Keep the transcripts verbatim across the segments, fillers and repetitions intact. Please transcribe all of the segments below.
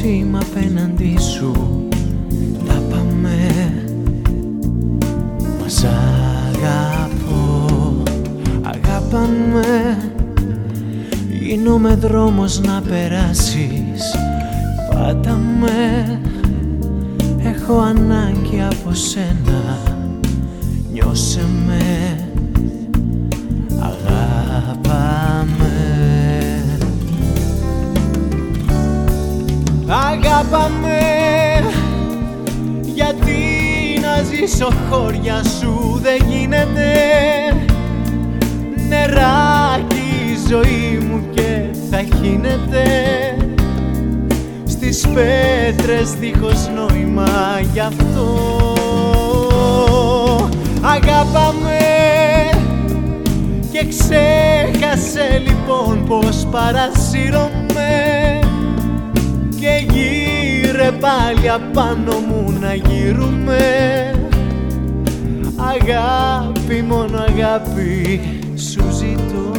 είμαι απέναντι σου. Τα πάμε, μας αγαπώ. Αγάπαμε, γίνομαι δρόμος να περάσεις. Πάτα με, έχω ανάγκη από σένα. Νιώσε με, αγάπαμε. Αγάπαμε, γιατί να ζήσω χώρια σου δεν γίνεται. Νεράκι η ζωή μου και θα χύνεται στις πέτρες δίχως νόημα, γι' αυτό αγάπαμε. Και ξέχασε λοιπόν πως παρασύρωμαι. Και γύρε πάλι απάνω μου να γύρουμε. Αγάπη, μόνο αγάπη σου ζητώ.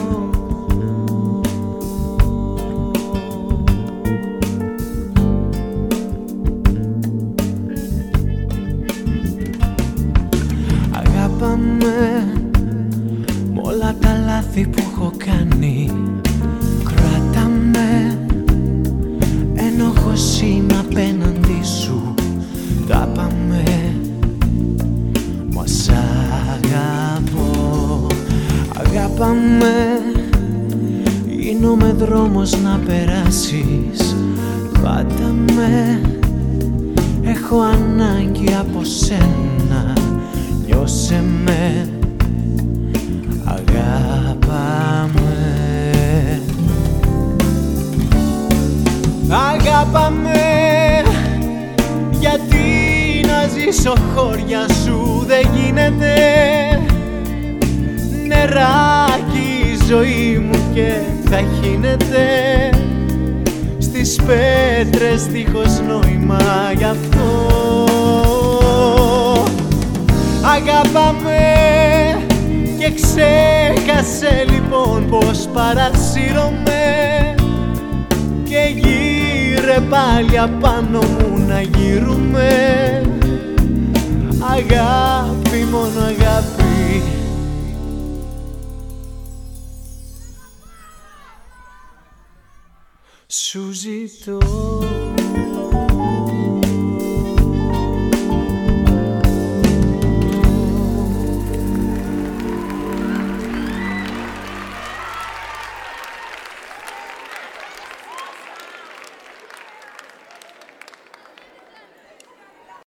Αγάπαμε, μ' όλα τα λάθη που έχω κάνει. Κράτα με, ένοχος είμαι απέναντι σου. Τα πάμε, μας αγαπώ. Αγάπαμε, γίνομαι δρόμος να περάσεις. Πάτα με, έχω ανάγκη από σένα. Νιώσε με, αγάπαμε. Αγάπαμε, γιατί να ζήσω χώρια σου δεν γίνεται. Νεράκι η ζωή μου και θα χύνεται στις πέτρες δίχως νόημα, γι' αυτό αγάπαμε. Και ξέχασε λοιπόν πως παρασύρωμαι. Και γύρε πάλι απάνω μου να γύρουμε. Αγάπη, μόνο αγάπη σου ζητώ.